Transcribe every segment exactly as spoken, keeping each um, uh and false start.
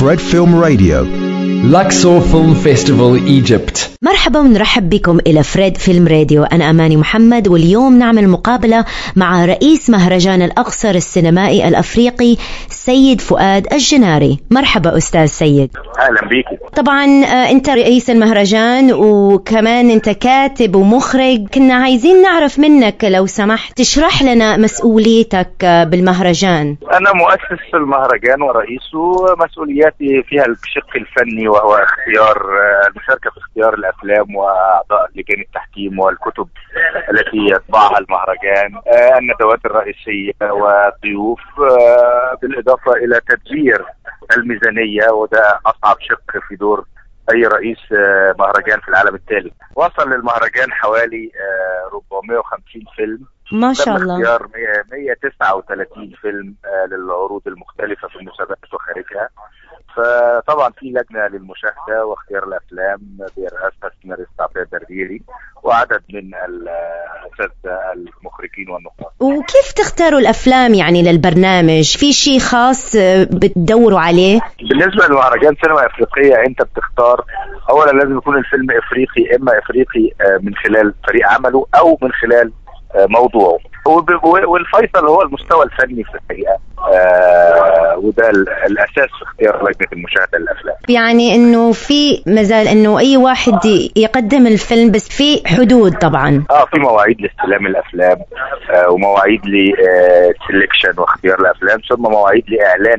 Fred Film Radio. Luxor Film Festival Egypt. مرحبا ونرحب بكم إلى فريد فيلم راديو. أنا أماني محمد، واليوم نعمل مقابلة مع رئيس مهرجان الأقصر السينمائي الأفريقي سيد فؤاد الجناري. مرحبا أستاذ سيد. أهلا بيكي. طبعا أنت رئيس المهرجان وكمان أنت كاتب ومخرج. كنا عايزين نعرف منك لو سمحت تشرح لنا مسؤوليتك بالمهرجان. أنا مؤسس المهرجان ورئيسه. مسؤولياتي فيها الشق الفني وهو اختيار المشاركة في اختيار الأفلام وأعضاء لجان التحكيم والكتب التي يطبعها المهرجان، الندوات الرئيسية والضيوف، بالإضافة إلى تدبير الميزانية، وده أصعب شق في دور أي رئيس مهرجان في العالم الثالث. وصل للمهرجان حوالي أربعمائة وخمسين فيلم، ما شاء الله، اختيار مائة وتسعة وثلاثين فيلم للعروض المختلفة في المسابقات وخارجها. فطبعا في لجنة للمشاهدة واختيار الأفلام برئاسة السيناريست عبد الدرديري وعدد من الأساتذة المخرجين والنقاد. وكيف تختاروا الأفلام يعني للبرنامج؟ في شيء خاص بتدوروا عليه؟ بالنسبة لمهرجان سينما أفريقية أنت بتختار أولا لازم يكون الفيلم أفريقي، إما أفريقي من خلال فريق عمله أو من خلال موضوعه، والفيصل هو المستوى الفني في الحقيقة. آه وده الأساس في اختيار لجنة المشاهدة للأفلام. يعني إنه في مازال إنه أي واحد يقدم الفيلم، بس في حدود طبعا. آه في مواعيد لاستلام الأفلام، آه ومواعيد لسلكشن واختيار الأفلام، ثم مواعيد لإعلان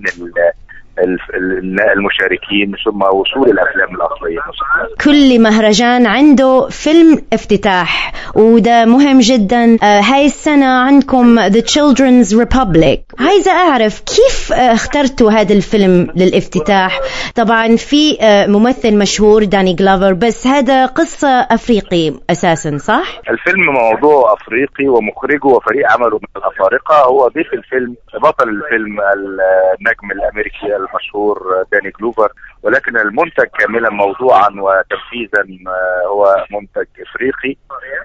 المشاركين، ثم وصول الأفلام الأصلية. كل مهرجان عنده فيلم افتتاح، وده مهم جدا. آه هاي السنة عندكم The Children's Republic. عايزة أعرف كيف آه اخترتوا هذا الفيلم للافتتاح؟ طبعا في آه ممثل مشهور داني غلافر، بس هذا قصة أفريقي أساسا، صح؟ الفيلم موضوع أفريقي ومخرجه وفريق عمله من الأفارقة. هو ضيف الفيلم بطل الفيلم النجم الأمريكي المشهور داني غلافر، ولكن المنتج كاملا موضوعا وتنفيذا هو منتج افريقي،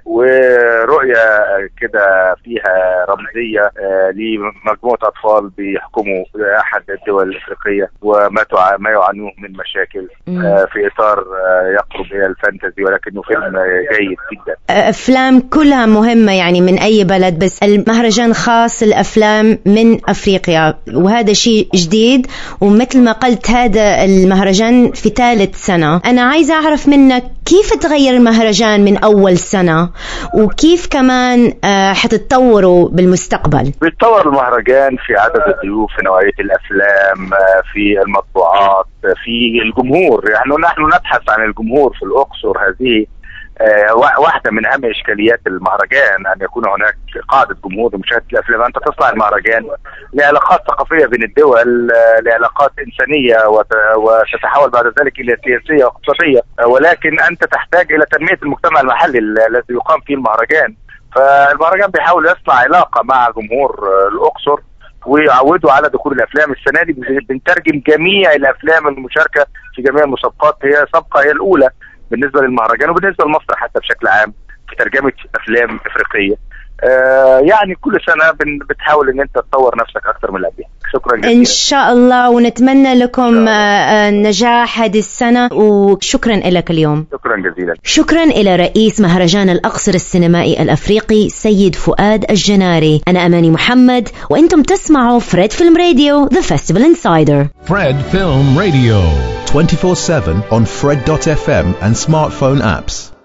ورؤية كده فيها رمزية لمجموعة اطفال بيحكموا احد الدول الافريقية وما ما يعانوه من مشاكل في اطار يقرب الى الفانتزي، ولكنه فيلم جيد جدا. افلام كلها مهمة يعني من اي بلد، بس المهرجان خاص الافلام من افريقيا، وهذا شيء جديد. ومثل ما قلت هذا المهرجان في ثالث سنة. أنا عايزة أعرف منك كيف تغير المهرجان من أول سنة، وكيف كمان حتتطوروا بالمستقبل؟ بيتطور المهرجان في عدد الضيوف، في نوعية الأفلام، في المطبوعات، في الجمهور. يعني نحن نبحث عن الجمهور في الأقصر. هذه واحدة من أهم إشكاليات المهرجان، أن يكون هناك قاعدة جمهور لمشاهدة الأفلام. أنت تصنع المهرجان لعلاقات ثقافية بين الدول، لعلاقات إنسانية، وتتحول بعد ذلك إلى سياسية واقتصادية، ولكن أنت تحتاج إلى تنمية المجتمع المحلي الذي يقام فيه المهرجان. فالمهرجان بيحاول يصنع علاقة مع جمهور الأقصر ويعودوا على دخول الأفلام. السنة دي بنترجم جميع الأفلام المشاركة في جميع المسابقات. هي سابقة هي الأولى بالنسبة للمهرجان وبالنسبة لمصر حتى بشكل عام في ترجمة أفلام أفريقية. آه يعني كل سنة بتحاول ان انت تطور نفسك اكثر من اللي قبلها. شكرا جزيلا. ان شاء الله، ونتمنى لكم آه نجاح هذه السنة، وشكرا لك اليوم. شكرا جزيلا. شكرا إلى رئيس مهرجان الأقصر السينمائي الأفريقي سيد فؤاد الجناري. أنا أماني محمد، وأنتم تسمعوا فريد فيلم راديو The Festival Insider. Fred Film Radio twenty-four seven on fred dot f m and smartphone apps.